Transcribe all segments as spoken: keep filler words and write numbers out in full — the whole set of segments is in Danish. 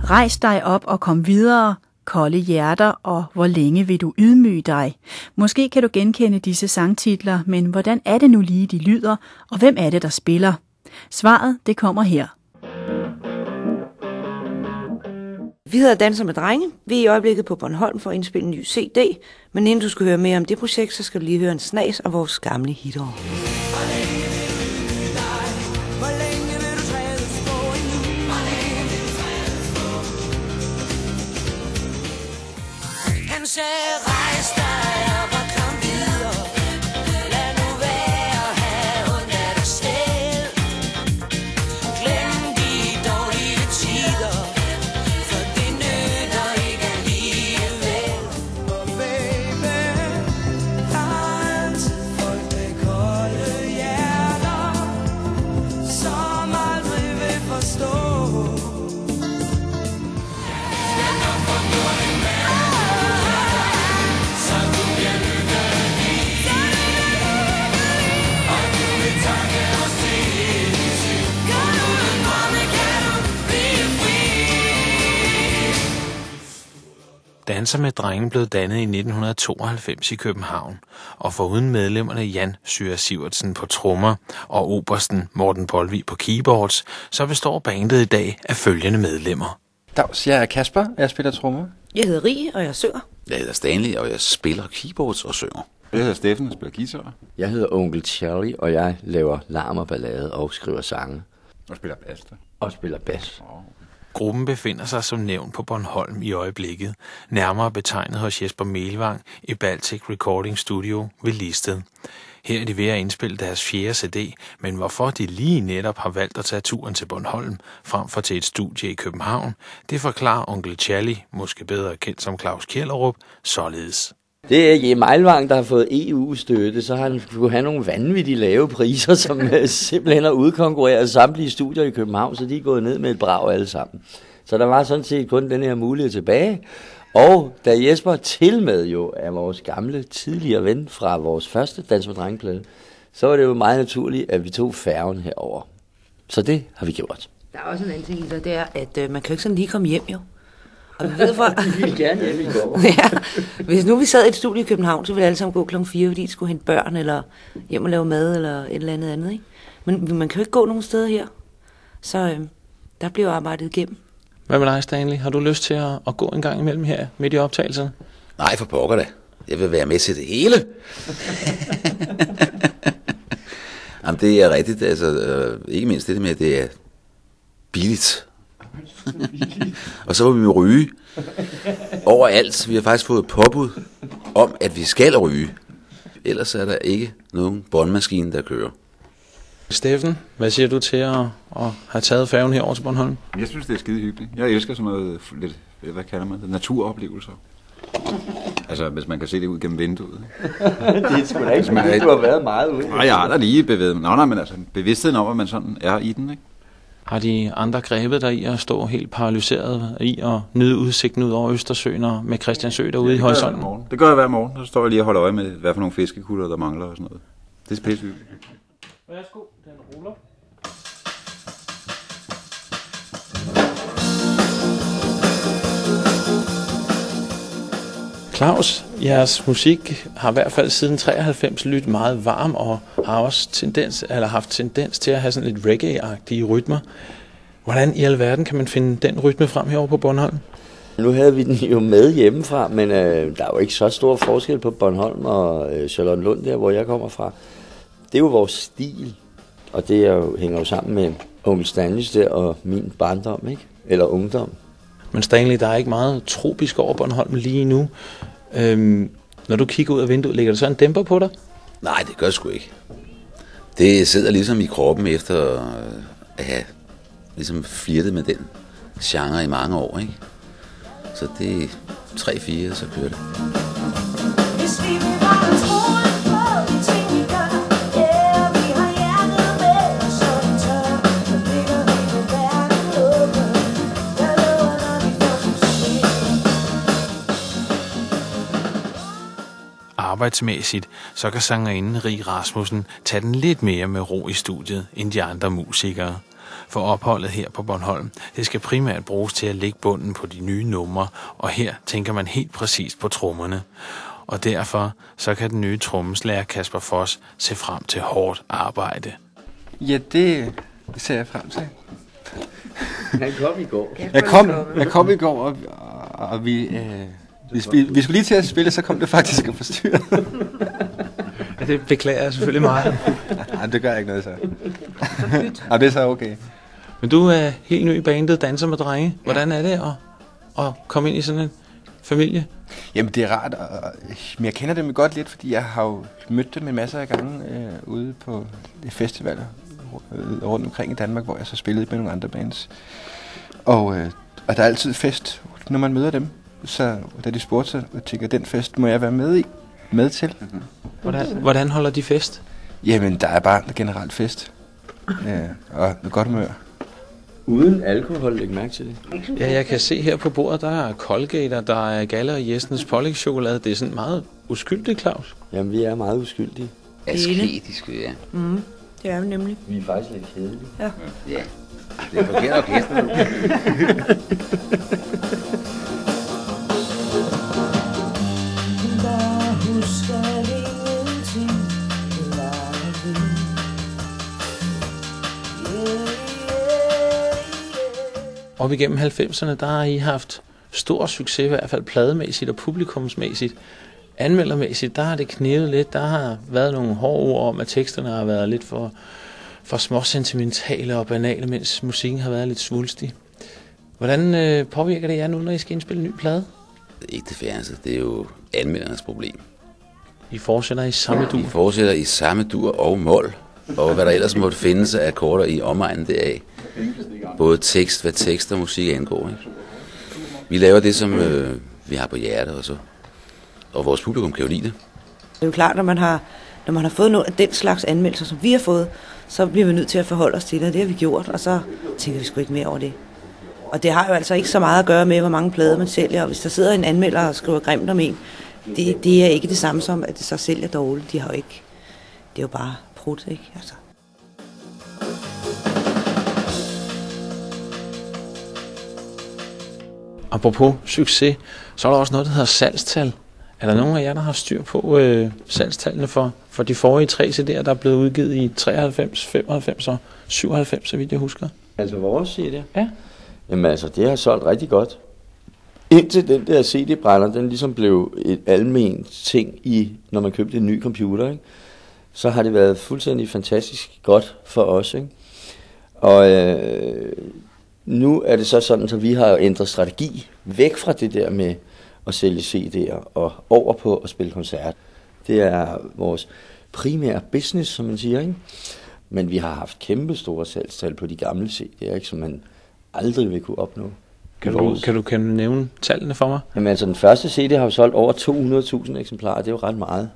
Rejs dig op og kom videre, kolde hjerter, og hvor længe vil du ydmyge dig? Måske kan du genkende disse sangtitler, men hvordan er det nu lige, de lyder, og hvem er det, der spiller? Svaret, det kommer her. Vi hedder Danser med Drenge. Vi er i øjeblikket på Bornholm for at indspille en ny C D, men inden du skal høre mere om det projekt, så skal du lige høre en snas af vores gamle hitår. Han sagde, rejs dig op og kom videre. Lad nu være, have ondt af dig selv. Glem de dårlige tider, for det nytter ikke alligevel. Og baby, der er altid folk med kolde hjerter, som aldrig vil forstå. Danser med Drenge blev dannet i nitten tooghalvfems i København, og foruden medlemmerne Jan Syre Sivertsen på trommer og obersten Morten Polvig på keyboards, så består bandet i dag af følgende medlemmer. Dags, jeg er Kasper, og jeg spiller trommer. Jeg hedder Rie, og jeg synger. Jeg hedder Stanley, og jeg spiller keyboards og synger. Jeg hedder Steffen, og spiller guitar. Jeg hedder Onkel Charlie, og jeg laver larm og ballade og skriver sange. Og spiller bas. Og spiller bas. Oh. Gruppen befinder sig som nævnt på Bornholm i øjeblikket, nærmere betegnet hos Jesper Melvang i Baltic Recording Studio ved Listed. Her er de ved at indspille deres fjerde C D, men hvorfor de lige netop har valgt at tage turen til Bornholm frem for til et studie i København, det forklarer Onkel Charlie, måske bedre kendt som Claus Kjellerup, således. Det er Jesper Melvang, der har fået E U-støtte, så han kunne have nogle vanvittige lave priser, som simpelthen har udkonkurreret samtlige studier i København, så de er gået ned med et brag alle sammen. Så der var sådan set kun den her mulighed tilbage. Og da Jesper til med jo er vores gamle, tidligere ven fra vores første Dans med Drenge-plade, så var det jo meget naturligt, at vi tog færgen herover. Så det har vi gjort. Der er også en anden ting i det, det er, at øh, man kan jo ikke sådan lige komme hjem jo. Og vi ved for... Vi vil gerne hjem i går. Ja, hvis nu vi sad i et studie i København, så ville alle sammen gå klokken fire, fordi de skulle hente børn, eller hjem og lave mad, eller et eller andet andet, ikke? Men man kan jo ikke gå nogen steder her. Så øh, der bliver jo arbejdet igennem. Hvad med dig, Stanley? Har du lyst til at, at gå en gang imellem her midt i optagelserne? Nej, for pokker da. Jeg vil være med til det hele. Jamen, det er rigtigt. Altså, øh, ikke mindst det med, at det er billigt. Og så vil vi ryge overalt. Vi har faktisk fået påbud om, at vi skal ryge. Ellers er der ikke nogen båndmaskine, der kører. Steffen, hvad siger du til at, at have taget færgen herover til Bornholm? Jeg synes, det er skide hyggeligt. Jeg elsker sådan noget lidt, hvad kalder man det, naturoplevelser. Altså, hvis man kan se det ud gennem vinduet. Det er sgu da ikke, fordi du har været meget ude. Nej, jeg har da lige bevæget mig. Nå, nej, men altså, bevidstheden om, at man sådan er i den, ikke? Har de andre grebet dig i at stå helt paralyseret i at nyde udsigten ud over Østersøen og med Christiansø derude ja, i horisonten? Det gør jeg hver morgen. Så står jeg lige og holder øje med, hvad for nogle fiskekutter, der mangler og sådan noget. Det er pisse hyggeligt. Værsgo, den ruller. Claus, jeres musik har i hvert fald siden treoghalvfems lyttet meget varm og har også tendens, eller haft tendens til at have sådan lidt reggae-agtige rytmer. Hvordan i alverden kan man finde den rytme frem herovre på Bornholm? Nu havde vi den jo med hjemmefra, men øh, der er jo ikke så stor forskel på Bornholm og øh, Charlottenlund, der hvor jeg kommer fra. Det er jo vores stil, og det er jo, hænger jo sammen med Onkel Stanleys der og min barndom, ikke? Eller ungdom. Men Stanley, der er ikke meget tropisk over Bornholm lige nu. Øhm, når du kigger ud af vinduet, ligger der så en dæmper på dig? Nej, det gør sgu ikke. Det sidder ligesom i kroppen efter at have ligesom flirtet med den genre i mange år, ikke? Så det er tre fire, så kører det. Arbejdsmæssigt, så kan sangerinden Rie Rasmussen tage den lidt mere med ro i studiet end de andre musikere. For opholdet her på Bornholm, det skal primært bruges til at lægge bunden på de nye numre, og her tænker man helt præcist på trommerne. Og derfor så kan den nye trommeslager Kasper Foss se frem til hårdt arbejde. Ja, det ser jeg frem til. Han kom i går. Jeg kom, jeg kom i går, og, og, og vi, øh, vi, spil, vi skulle lige til at spille, så kom det faktisk at forstyrre. Ja, det beklager jeg selvfølgelig meget. Nej, det gør ikke noget så. Ja, det er så okay. Men du er helt ny i bandet, danser med drenge. Hvordan er det at, at komme ind i sådan en familie? Jamen, det er rart, og, og, men jeg kender dem godt lidt, fordi jeg har jo mødt dem en masse af gange øh, ude på festivaler øh, rundt omkring i Danmark, hvor jeg så spillede med nogle andre bands. Og, øh, og der er altid fest, når man møder dem. Så da de spurgte sig, og tænker, den fest må jeg være med i, med til. Hvordan, hvordan holder de fest? Jamen, der er bare generelt fest. Ja, og godt humør. Uden alkohol, læg mærke til det. Ja, jeg kan se her på bordet, der er Colgate, der er Galle og Jessens pålægschokolade. Det er sådan meget uskyldigt, Claus. Jamen, vi er meget uskyldige. Asketisk, ja. Mm, det er vi nemlig. Vi er faktisk lidt kedelige. Ja. Ja, det er forkert orkester. Op igennem halvfemserne, der har I haft stor succes, i hvert fald plademæssigt og publikumsmæssigt. Anmeldermæssigt, der har det knivet lidt. Der har været nogle hårde ord om, at teksterne har været lidt for, for småsentimentale og banale, mens musikken har været lidt svulstig. Hvordan øh, påvirker det jer nu, når I skal indspille en ny plade? Det er ikke det færreste, det er jo anmeldernes problem. I fortsætter i samme dur. Vi fortsætter i samme dur og mål, og hvad der ellers måtte findes af akkorder i omegnen deraf. Både tekst, hvad tekst og musik angår. Ikke? Vi laver det, som øh, vi har på hjertet, og, så, og vores publikum kan jo lide det. Det er jo klart, når man har, når man har fået noget af den slags anmeldelser, som vi har fået, så bliver vi nødt til at forholde os til det, og det har vi gjort, og så tænker vi sgu ikke mere over det. Og det har jo altså ikke så meget at gøre med, hvor mange plader man sælger, og hvis der sidder en anmelder og skriver grimt om en, det, det er ikke det samme som, at det så sælger dårligt. De har jo ikke, det er jo bare prut, ikke? Altså. Apropos succes, så er der også noget, der hedder salgstal. Er der nogen af jer, der har styr på øh, salgstallene for, for de forrige tre C D'er, der er blevet udgivet i treoghalvfems, femoghalvfems og syvoghalvfems, så vidt jeg husker? Altså vores C D'er? Ja. Jamen altså, det har solgt rigtig godt. Indtil den der C D-brænder, den ligesom blev et almen ting, i, når man købte en ny computer, ikke? Så har det været fuldstændig fantastisk godt for os. Ikke? Og øh, nu er det så sådan, at vi har ændret strategi væk fra det der med at sælge C D'er og over på at spille koncert. Det er vores primære business, som man siger. Ikke? Men vi har haft kæmpe store salgstal på de gamle C D'er, ikke? Som man aldrig vil kunne opnå. Kan du, kan du kan du nævne tallene for mig? Jamen altså, den første C D har jo solgt over to hundrede tusind eksemplarer. Det er jo ret meget.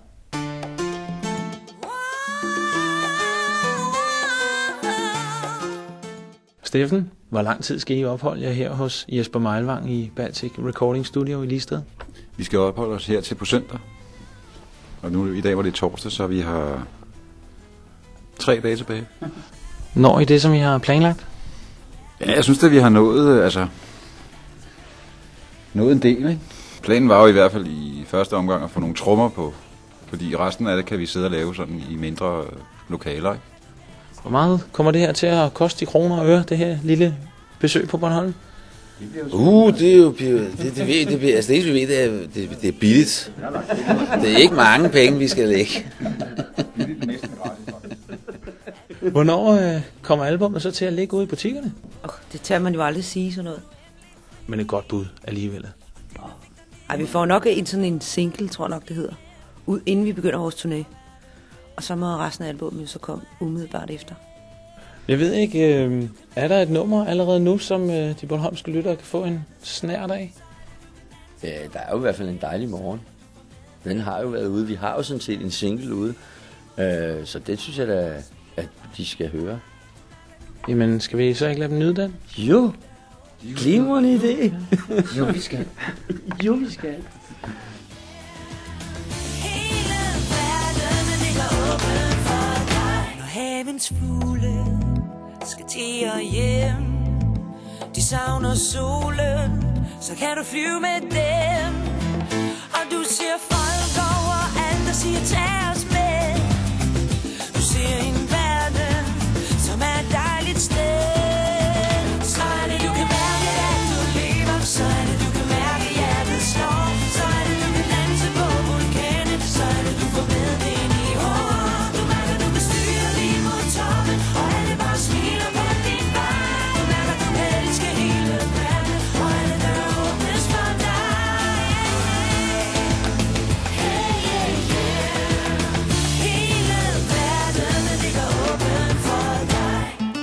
Steffen, hvor lang tid skal I opholde jer her hos Jesper Meilvang i Baltic Recording Studio i Listed? Vi skal opholde os her til på søndag. Og nu i dag var det torsdag, så vi har tre dage tilbage. Når I det, som I har planlagt? Ja, jeg synes at vi har nået, altså, nået en del, ikke? Planen var jo i hvert fald i første omgang at få nogle trommer på, fordi resten af det kan vi sidde og lave sådan i mindre lokaler, ikke? Hvor meget kommer det her til at koste i kroner og øre, det her lille besøg på Bornholm? Uh, det er jo, det, det, det, det, det, altså det eneste vi ved, det er, det, det er billigt. Det er ikke mange penge, vi skal lægge. Hvornår øh, kommer albumet så til at ligge ude i butikkerne? Oh, det tager man jo aldrig sige sådan noget. Men et godt bud alligevel. Ej, vi får nok en sådan en single, tror jeg nok det hedder, ud inden vi begynder vores turné. Og så må resten af albumet så komme umiddelbart efter. Jeg ved ikke, øh, er der et nummer allerede nu, som øh, de bornholmske lyttere kan få en snært af? Ja, der er jo i hvert fald en dejlig morgen. Den har jo været ude. Vi har jo sådan set en single ude. Øh, så det synes jeg da, at de skal høre. Jamen, skal vi så ikke lade dem nyde den? Jo, glimrende idé. Jo, vi skal. Jo, vi skal. Hele verden ligger åben for dig. Når havens fugle skal til og hjem. De savner solen, så kan du flyve med dem. Og du ser folk overalt, der siger tag os med. Du ser en verden, som er et dejligt sted. Så er det, du kan mærke, at du lever. Så er det, du kan mærke, at hjertet slår. Så er det, du kan danse på vulkanen. Så er det, du får medvind i håret. Du mærker, du kan styre lige mod toppen. Og alle bare smiler på din vej. Du mærker, du kan elske hele verden. Og alle døre åbnes for dig. Hey, hey, yeah. Hele verden ligger åben for dig.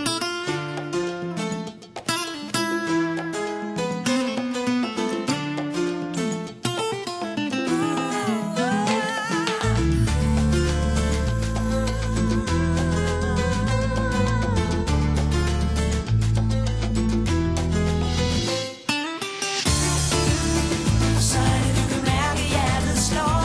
Så er det, du kan mærke, hjertet slår.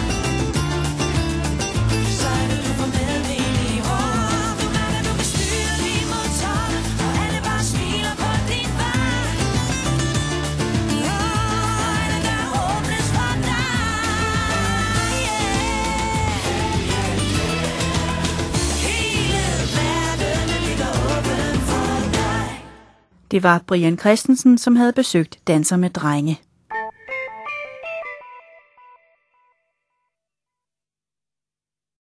Så er det, du får medvind i håret. Du mærker, du kan styre lige mod toppen. Og alle bare smiler på din vej. Og alle døre åbnes for dig. Hele verden ligger åben for dig. Det var Brian Christensen, som havde besøgt Danser med drenge.